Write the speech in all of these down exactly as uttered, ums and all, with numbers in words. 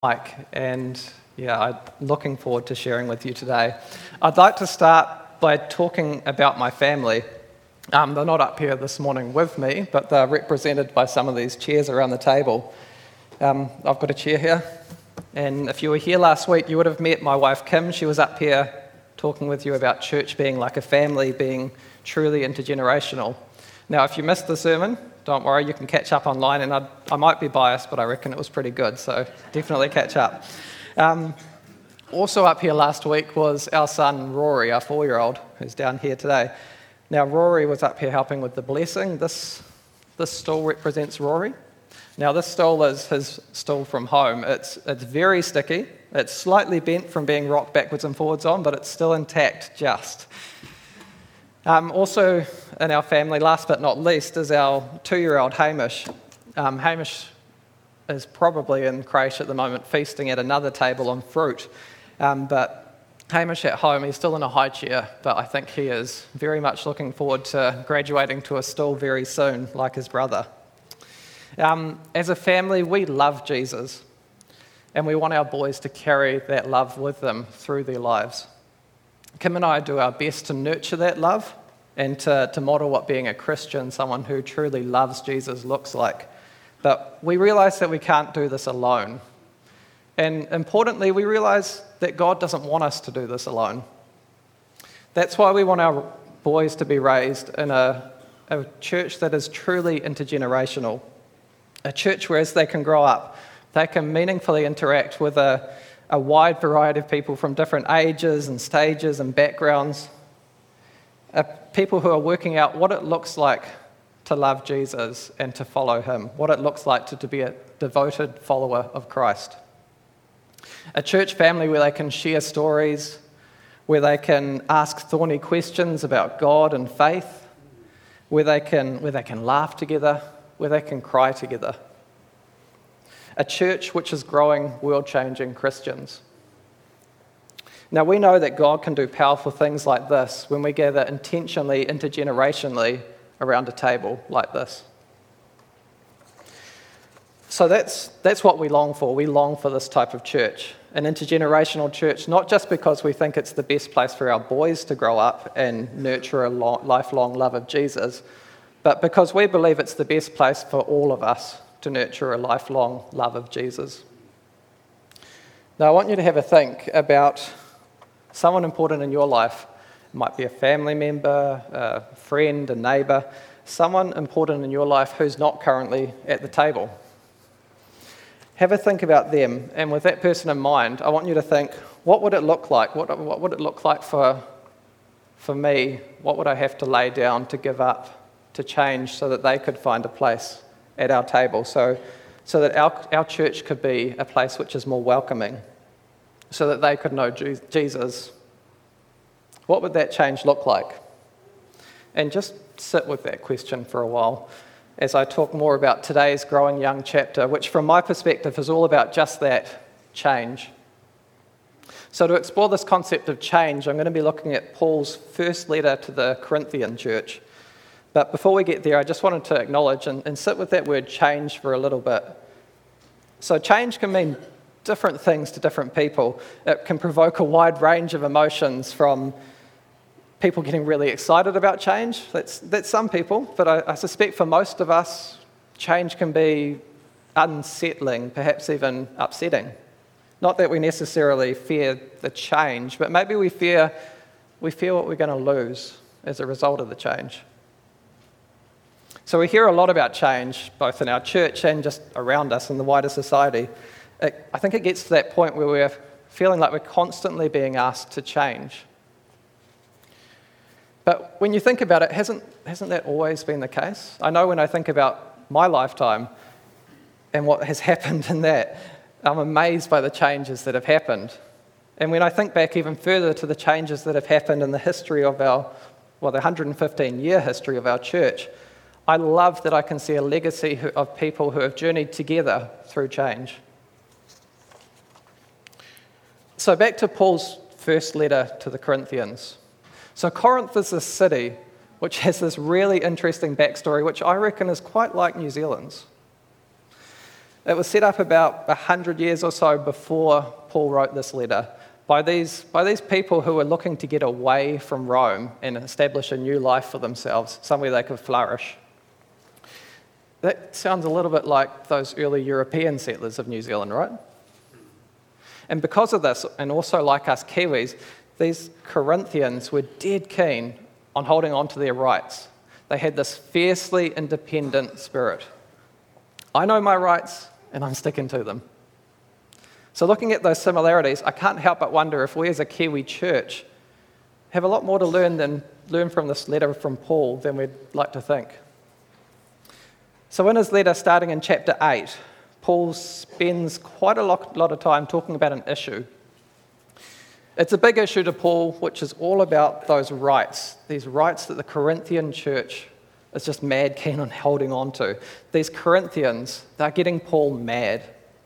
Mike, and yeah, I'm looking forward to sharing with you today. I'd like to start by talking about my family. Um, they're not up here this morning with me, but they're represented by some of these chairs around the table. Um, I've got a chair here, and if you were here last week, you would have met my wife Kim. She was up here talking with you about church being like a family, being truly intergenerational. Now, if you missed the sermon, don't worry, you can catch up online, and I'd, I might be biased, but I reckon it was pretty good, so definitely catch up. Um, also up here last week was our son Rory, our four-year-old, who's down here today. Now, Rory was up here helping with the blessing. This, this stool represents Rory. Now, this stool is his stool from home. It's, it's very sticky. It's slightly bent from being rocked backwards and forwards on, but it's still intact just. Um, also in our family, last but not least, is our two-year-old Hamish. Um, Hamish is probably in creche at the moment, feasting at another table on fruit. Um, but Hamish at home, he's still in a high chair, but I think he is very much looking forward to graduating to a stool very soon, like his brother. Um, as a family, we love Jesus, and we want our boys to carry that love with them through their lives. Kim and I do our best to nurture that love and to, to model what being a Christian, someone who truly loves Jesus, looks like. But we realise that we can't do this alone. And importantly, we realise that God doesn't want us to do this alone. That's why we want our boys to be raised in a, a church that is truly intergenerational, a church where as they can grow up, they can meaningfully interact with a a wide variety of people from different ages and stages and backgrounds, uh, people who are working out what it looks like to love Jesus and to follow him, what it looks like to, to be a devoted follower of Christ. A church family where they can share stories, where they can ask thorny questions about God and faith, where they can, where they can laugh together, where they can cry together. A church which is growing world-changing Christians. Now, we know that God can do powerful things like this when we gather intentionally, intergenerationally around a table like this. So that's, that's what we long for. We long for this type of church, an intergenerational church, not just because we think it's the best place for our boys to grow up and nurture a long, lifelong love of Jesus, but because we believe it's the best place for all of us to nurture a lifelong love of Jesus. Now, I want you to have a think about someone important in your life. It might be a family member, a friend, a neighbour, someone important in your life who's not currently at the table. Have a think about them, and with that person in mind, I want you to think, what would it look like? What, what would it look like for, for me? What would I have to lay down to give up, to change so that they could find a place at our table, so, so that our, our church could be a place which is more welcoming, so that they could know Jesus? What would that change look like? And just sit with that question for a while as I talk more about today's Growing Young chapter, which from my perspective is all about just that, change. So to explore this concept of change, I'm going to be looking at Paul's first letter to the Corinthian church. But before we get there, I just wanted to acknowledge and, and sit with that word change for a little bit. So change can mean different things to different people. It can provoke a wide range of emotions, from people getting really excited about change. That's, that's some people, but I, I suspect for most of us, change can be unsettling, perhaps even upsetting. Not that we necessarily fear the change, but maybe we fear, we fear what we're going to lose as a result of the change. So we hear a lot about change, both in our church and just around us in the wider society. It, I think it gets to that point where we're feeling like we're constantly being asked to change. But when you think about it, hasn't, hasn't that always been the case? I know when I think about my lifetime and what has happened in that, I'm amazed by the changes that have happened. And when I think back even further to the changes that have happened in the history of our, well, the one hundred fifteen year history of our church, I love that I can see a legacy of people who have journeyed together through change. So back to Paul's first letter to the Corinthians. So Corinth is a city which has this really interesting backstory, which I reckon is quite like New Zealand's. It was set up about one hundred years or so before Paul wrote this letter by these, by these people who were looking to get away from Rome and establish a new life for themselves, somewhere they could flourish. That sounds a little bit like those early European settlers of New Zealand, right? And because of this, and also like us Kiwis, these Corinthians were dead keen on holding on to their rights. They had this fiercely independent spirit. I know my rights, and I'm sticking to them. So looking at those similarities, I can't help but wonder if we as a Kiwi church have a lot more to learn than learn from this letter from Paul than we'd like to think. So in his letter, starting in chapter eight, Paul spends quite a lot, lot of time talking about an issue. It's a big issue to Paul, which is all about those rights, these rights that the Corinthian church is just mad keen on holding on to. These Corinthians, they're getting Paul mad.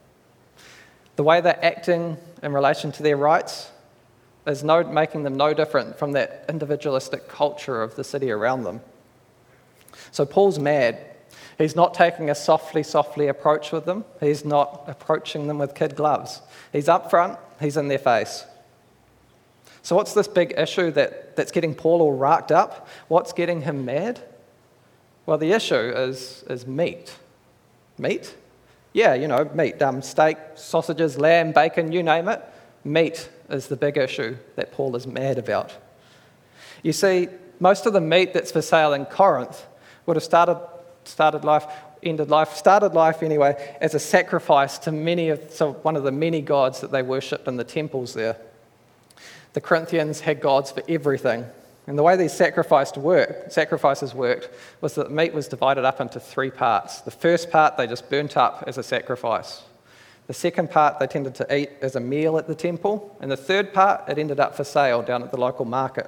The way they're acting in relation to their rights is no, making them no different from that individualistic culture of the city around them. So Paul's mad. He's not taking a softly, softly approach with them. He's not approaching them with kid gloves. He's up front, he's in their face. So what's this big issue that, that's getting Paul all racked up? What's getting him mad? Well, the issue is, is meat. Meat? Yeah, you know, meat. Um, steak, sausages, lamb, bacon, you name it. Meat is the big issue that Paul is mad about. You see, most of the meat that's for sale in Corinth would have started, started life, ended life, started life anyway, as a sacrifice to many of, so one of the many gods that they worshipped in the temples there. The Corinthians had gods for everything. And the way these sacrifices worked, sacrifices worked was that meat was divided up into three parts. The first part they just burnt up as a sacrifice. The second part they tended to eat as a meal at the temple. And the third part, it ended up for sale down at the local market.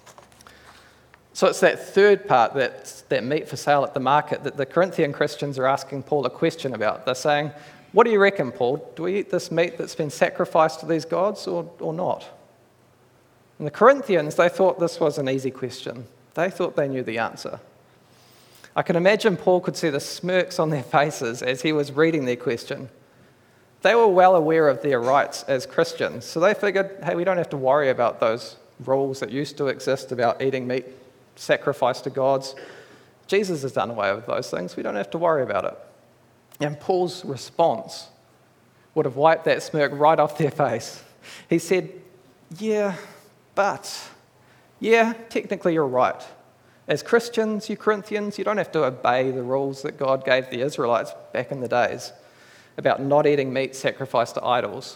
So it's that third part, that, that meat for sale at the market, that the Corinthian Christians are asking Paul a question about. They're saying, what do you reckon, Paul? Do we eat this meat that's been sacrificed to these gods or, or not? And the Corinthians, they thought this was an easy question. They thought they knew the answer. I can imagine Paul could see the smirks on their faces as he was reading their question. They were well aware of their rights as Christians, so they figured, hey, we don't have to worry about those rules that used to exist about eating meat sacrificed to gods. Jesus has done away with those things. We don't have to worry about it. And Paul's response would have wiped that smirk right off their face. He said, yeah, but, yeah, technically you're right. As Christians, you Corinthians, you don't have to obey the rules that God gave the Israelites back in the days about not eating meat sacrificed to idols.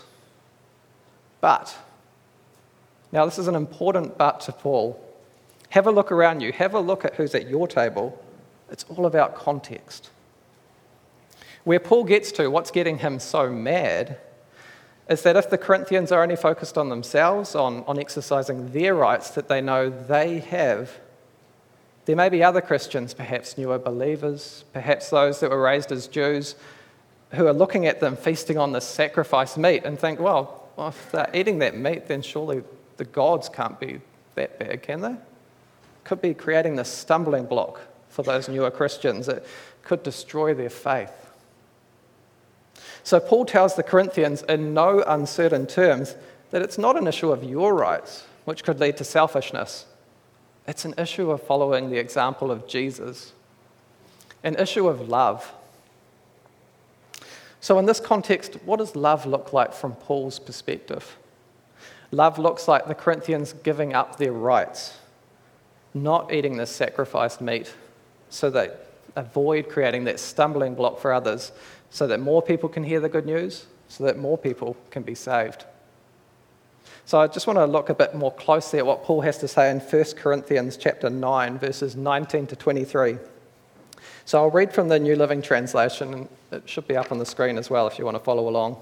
But, now this is an important but to Paul. Have a look around you. Have a look at who's at your table. It's all about context. Where Paul gets to, what's getting him so mad, is that if the Corinthians are only focused on themselves, on, on exercising their rights that they know they have, there may be other Christians, perhaps newer believers, perhaps those that were raised as Jews, who are looking at them feasting on this sacrificed meat and think, well, well if they're eating that meat, then surely the gods can't be that bad, can they? Could be creating this stumbling block for those newer Christians. It could destroy their faith. So Paul tells the Corinthians in no uncertain terms that it's not an issue of your rights, which could lead to selfishness. It's an issue of following the example of Jesus, an issue of love. So in this context, what does love look like from Paul's perspective? Love looks like the Corinthians giving up their rights, not eating this sacrificed meat, so they avoid creating that stumbling block for others, so that more people can hear the good news, so that more people can be saved. So I just want to look a bit more closely at what Paul has to say in First Corinthians chapter nine, verses nineteen to twenty-three. So I'll read from the New Living Translation, and it should be up on the screen as well if you want to follow along.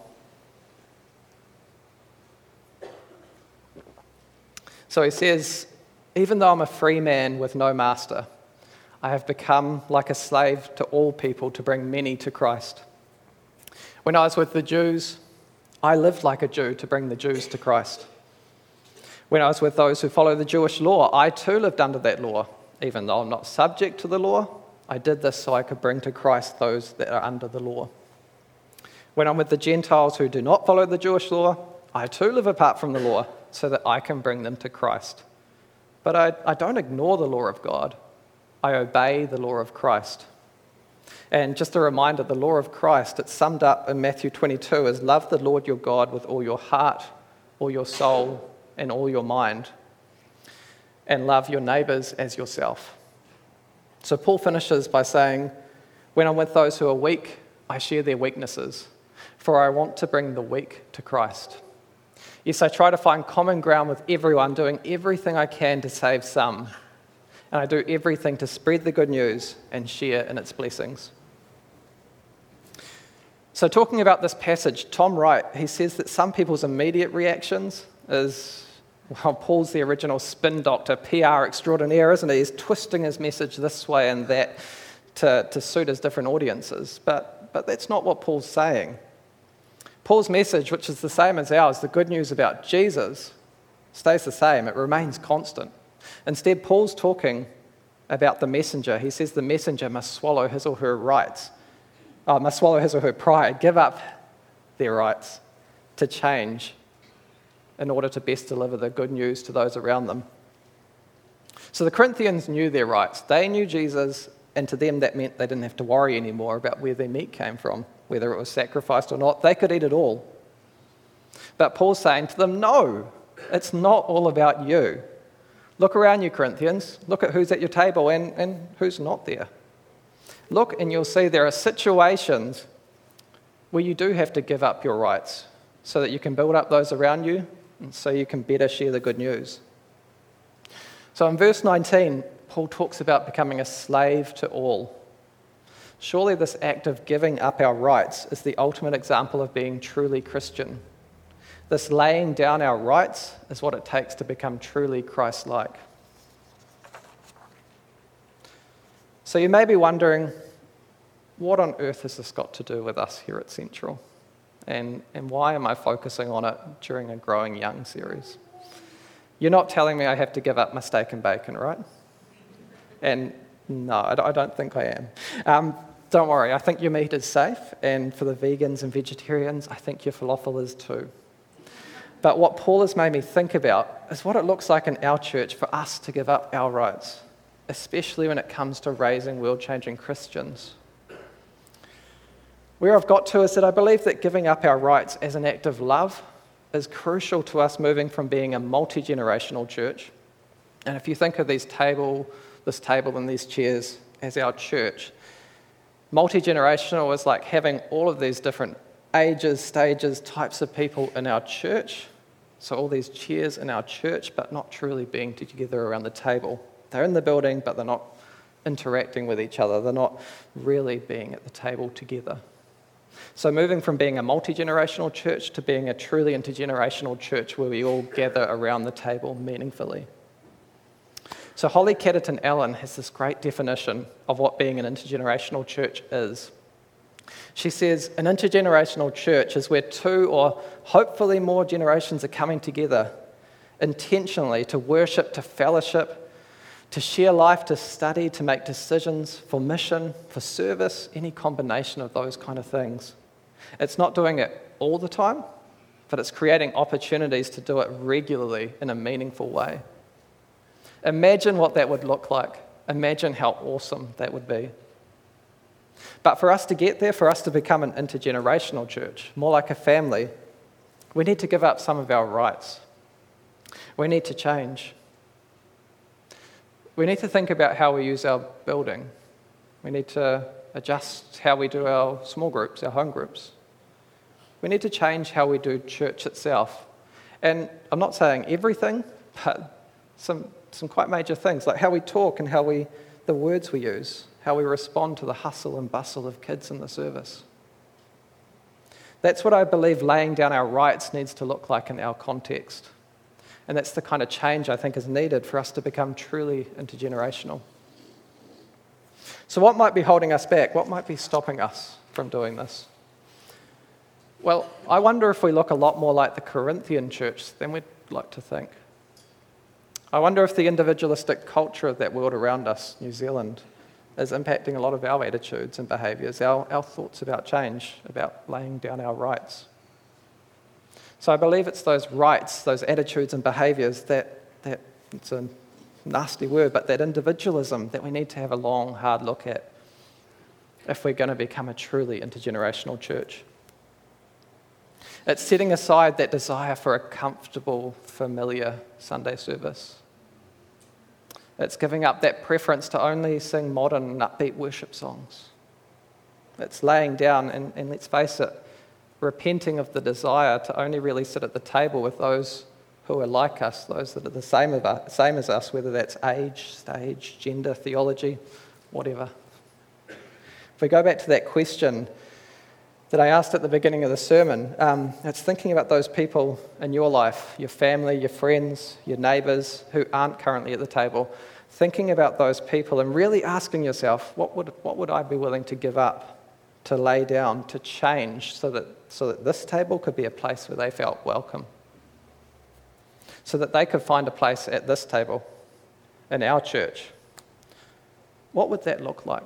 So he says, even though I'm a free man with no master, I have become like a slave to all people to bring many to Christ. When I was with the Jews, I lived like a Jew to bring the Jews to Christ. When I was with those who follow the Jewish law, I too lived under that law. Even though I'm not subject to the law, I did this so I could bring to Christ those that are under the law. When I'm with the Gentiles who do not follow the Jewish law, I too live apart from the law so that I can bring them to Christ. But I, I don't ignore the law of God. I obey the law of Christ. And just a reminder, the law of Christ, it's summed up in Matthew twenty-two as love the Lord your God with all your heart, all your soul, and all your mind, and love your neighbours as yourself. So Paul finishes by saying, when I'm with those who are weak, I share their weaknesses, for I want to bring the weak to Christ. Yes, I try to find common ground with everyone, doing everything I can to save some, and I do everything to spread the good news and share in its blessings. So talking about this passage, Tom Wright, he says that some people's immediate reactions is, well, Paul's the original spin doctor, P R extraordinaire, isn't he? He's twisting his message this way and that to, to suit his different audiences. But, but that's not what Paul's saying. Paul's message, which is the same as ours, the good news about Jesus, stays the same. It remains constant. Instead, Paul's talking about the messenger. He says the messenger must swallow his or her rights, uh, must swallow his or her pride, give up their rights to change in order to best deliver the good news to those around them. So the Corinthians knew their rights. They knew Jesus, and to them that meant they didn't have to worry anymore about where their meat came from, whether it was sacrificed or not. They could eat it all. But Paul's saying to them, no, it's not all about you. Look around you, Corinthians. Look at who's at your table and, and who's not there. Look and you'll see there are situations where you do have to give up your rights so that you can build up those around you and so you can better share the good news. So in verse nineteen, Paul talks about becoming a slave to all. Surely this act of giving up our rights is the ultimate example of being truly Christian. This laying down our rights is what it takes to become truly Christ-like. So you may be wondering, what on earth has this got to do with us here at Central? And, and why am I focusing on it during a Growing Young series? You're not telling me I have to give up my steak and bacon, right? And no, I don't think I am. Um, don't worry, I think your meat is safe, and for the vegans and vegetarians, I think your falafel is too. But what Paul has made me think about is what it looks like in our church for us to give up our rights, especially when it comes to raising world-changing Christians. Where I've got to is that I believe that giving up our rights as an act of love is crucial to us moving from being a multi-generational church. And if you think of these table, this table and these chairs as our church, multi-generational is like having all of these different ages, stages, types of people in our church. So all these chairs in our church, but not truly being together around the table. They're in the building, but they're not interacting with each other. They're not really being at the table together. So moving from being a multi-generational church to being a truly intergenerational church where we all gather around the table meaningfully. So Holly Catterton Allen has this great definition of what being an intergenerational church is. She says, an intergenerational church is where two or hopefully more generations are coming together intentionally to worship, to fellowship, to share life, to study, to make decisions for mission, for service, any combination of those kind of things. It's not doing it all the time, but it's creating opportunities to do it regularly in a meaningful way. Imagine what that would look like. Imagine how awesome that would be. But for us to get there, for us to become an intergenerational church, more like a family, we need to give up some of our rights. We need to change. We need to think about how we use our building. We need to adjust how we do our small groups, our home groups. We need to change how we do church itself. And I'm not saying everything, but some, some quite major things, like how we talk and how we, the words we use, how we respond to the hustle and bustle of kids in the service. That's what I believe laying down our rights needs to look like in our context. And that's the kind of change I think is needed for us to become truly intergenerational. So what might be holding us back? What might be stopping us from doing this? Well, I wonder if we look a lot more like the Corinthian church than we'd like to think. I wonder if the individualistic culture of that world around us, New Zealand, is impacting a lot of our attitudes and behaviours, our, our thoughts about change, about laying down our rights. So I believe it's those rights, those attitudes and behaviours that, that, it's a nasty word, but that individualism that we need to have a long, hard look at if we're going to become a truly intergenerational church. It's setting aside that desire for a comfortable, familiar Sunday service. It's giving up that preference to only sing modern and upbeat worship songs. It's laying down, and, and let's face it, repenting of the desire to only really sit at the table with those who are like us, those that are the same, of us, same as us, whether that's age, stage, gender, theology, whatever. If we go back to that question that I asked at the beginning of the sermon, um, it's thinking about those people in your life, your family, your friends, your neighbours who aren't currently at the table, thinking about those people and really asking yourself, what would what would I be willing to give up, to lay down, to change so that so that this table could be a place where they felt welcome, so that they could find a place at this table in our church. What would that look like?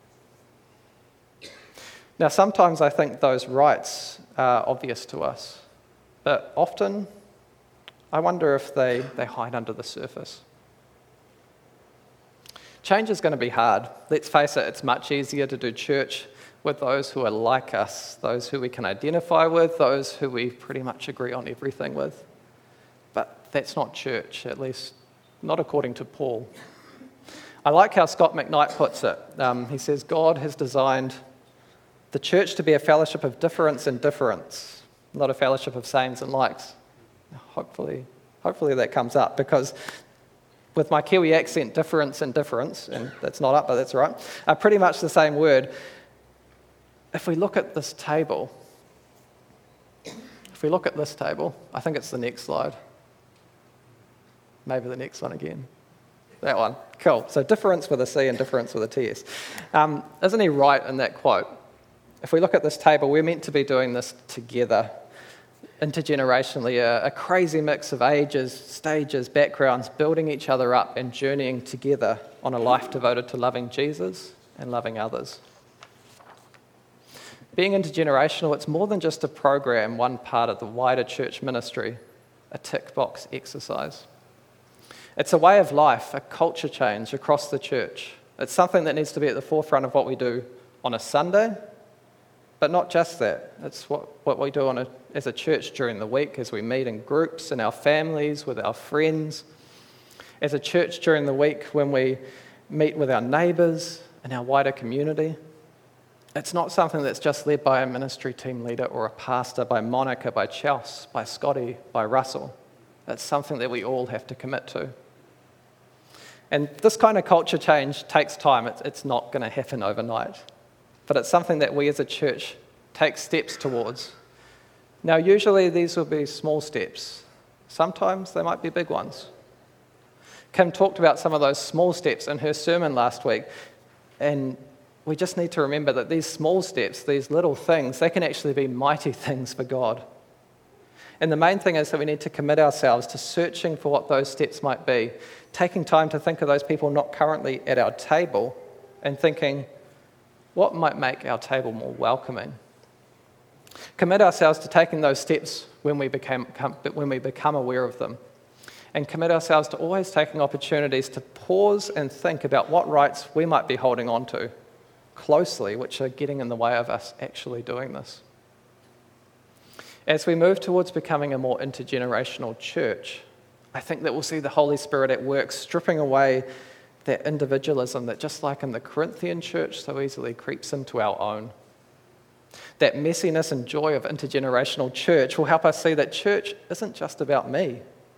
Now, sometimes I think those rights are obvious to us, but often I wonder if they, they hide under the surface. Change is going to be hard. Let's face it, it's much easier to do church with those who are like us, those who we can identify with, those who we pretty much agree on everything with. But that's not church, at least not according to Paul. I like how Scott McKnight puts it. Um, he says, God has designed the church to be a fellowship of difference and difference, not a fellowship of sames and likes. Hopefully, hopefully that comes up, because with my Kiwi accent, difference and difference, and that's not up, but that's all right, are pretty much the same word. If we look at this table, if we look at this table, I think it's the next slide. Maybe the next one again. That one. Cool. So difference with a C and difference with a T S. Um, isn't he right in that quote? If we look at this table, we're meant to be doing this together, intergenerationally, a, a crazy mix of ages, stages, backgrounds, building each other up and journeying together on a life devoted to loving Jesus and loving others. Being intergenerational, it's more than just a program, one part of the wider church ministry, a tick box exercise. It's a way of life, a culture change across the church. It's something that needs to be at the forefront of what we do on a Sunday, but not just that. It's what, what we do on a, as a church during the week, as we meet in groups, in our families, with our friends. As a church during the week when we meet with our neighbours and our wider community. It's not something that's just led by a ministry team leader or a pastor, by Monica, by Chels, by Scotty, by Russell. It's something that we all have to commit to. And this kind of culture change takes time. It's, it's not going to happen overnight. But it's something that we as a church take steps towards. Now, usually these will be small steps. Sometimes they might be big ones. Kim talked about some of those small steps in her sermon last week. And we just need to remember that these small steps, these little things, they can actually be mighty things for God. And the main thing is that we need to commit ourselves to searching for what those steps might be, taking time to think of those people not currently at our table and thinking, what might make our table more welcoming? Commit ourselves to taking those steps when we become, when we become aware of them. And commit ourselves to always taking opportunities to pause and think about what rights we might be holding on to closely, which are getting in the way of us actually doing this. As we move towards becoming a more intergenerational church, I think that we'll see the Holy Spirit at work, stripping away that individualism that, just like in the Corinthian church, so easily creeps into our own. That messiness and joy of intergenerational church will help us see that church isn't just about me.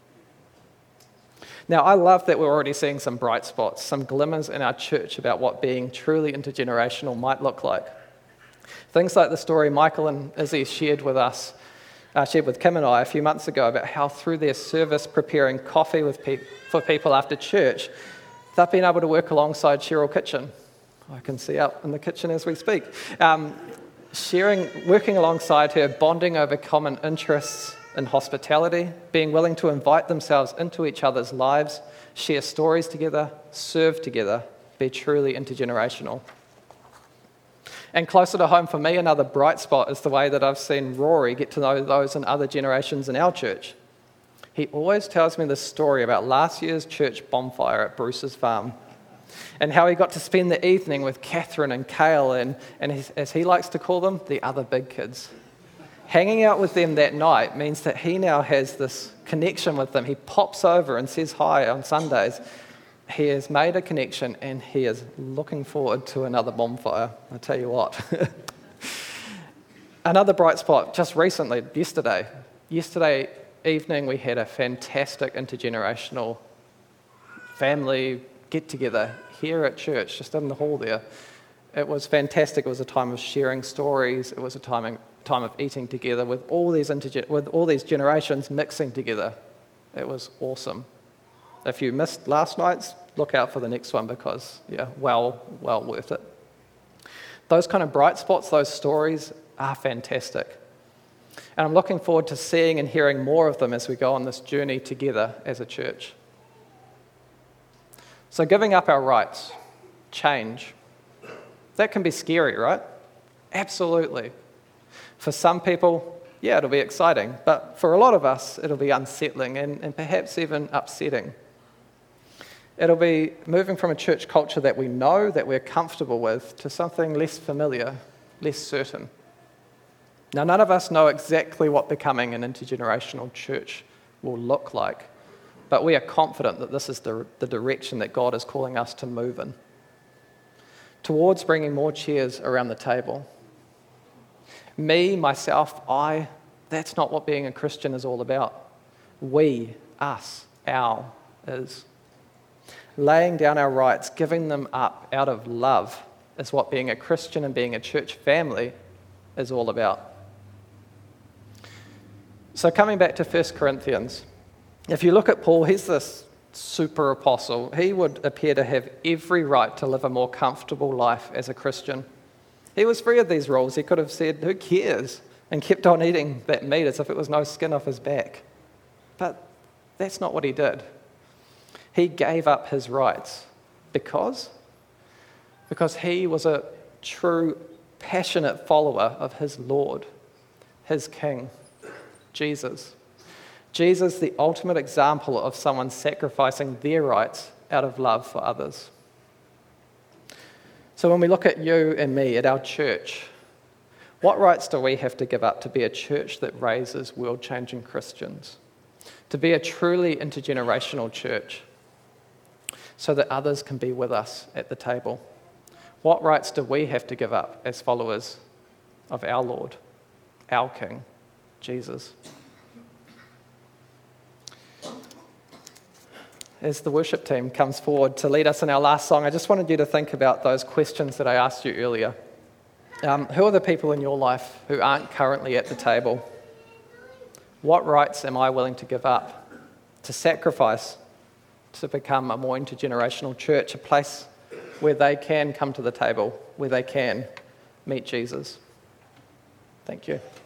Now, I love that we're already seeing some bright spots, some glimmers in our church about what being truly intergenerational might look like. Things like the story Michael and Izzy shared with us, uh, shared with Kim and I a few months ago about how through their service preparing coffee with pe- for people after church, they've been able to work alongside Cheryl Kitchen. I can see out in the kitchen as we speak. Um, sharing, working alongside her, bonding over common interests in hospitality, being willing to invite themselves into each other's lives, share stories together, serve together, be truly intergenerational. And closer to home for me, another bright spot is the way that I've seen Rory get to know those in other generations in our church. He always tells me this story about last year's church bonfire at Bruce's farm and how he got to spend the evening with Catherine and Kale and, and his, as he likes to call them, the other big kids. Hanging out with them that night means that he now has this connection with them. He pops over and says hi on Sundays. He has made a connection and he is looking forward to another bonfire. I tell you what. Another bright spot, just recently, yesterday. Yesterday evening we had a fantastic intergenerational family get-together here at church, just in the hall there. It was fantastic. It was a time of sharing stories. It was a time, time of eating together with all these interge- with all these generations mixing together. It was awesome. If you missed last night's, look out for the next one because, yeah, well, well worth it. Those kind of bright spots, those stories are fantastic. And I'm looking forward to seeing and hearing more of them as we go on this journey together as a church. So giving up our rights, change, that can be scary, right? Absolutely. For some people, yeah, it'll be exciting. But for a lot of us, it'll be unsettling and, and perhaps even upsetting. It'll be moving from a church culture that we know, that we're comfortable with, to something less familiar, less certain. Now, none of us know exactly what becoming an intergenerational church will look like, but we are confident that this is the, the direction that God is calling us to move in, towards bringing more chairs around the table. Me, myself, I, that's not what being a Christian is all about. We, us, our, is. Laying down our rights, giving them up out of love is what being a Christian and being a church family is all about. So coming back to First Corinthians, if you look at Paul, he's this super apostle. He would appear to have every right to live a more comfortable life as a Christian. He was free of these rules. He could have said, who cares? And kept on eating that meat as if it was no skin off his back. But that's not what he did. He gave up his rights. Because? Because he was a true, passionate follower of his Lord, his King, Jesus. Jesus, the ultimate example of someone sacrificing their rights out of love for others. So when we look at you and me, at our church, what rights do we have to give up to be a church that raises world-changing Christians? To be a truly intergenerational church, so that others can be with us at the table? What rights do we have to give up as followers of our Lord, our King, Jesus? As the worship team comes forward to lead us in our last song, I just wanted you to think about those questions that I asked you earlier. Um, who are the people in your life who aren't currently at the table? What rights am I willing to give up, to sacrifice, to become a more intergenerational church, a place where they can come to the table, where they can meet Jesus? Thank you.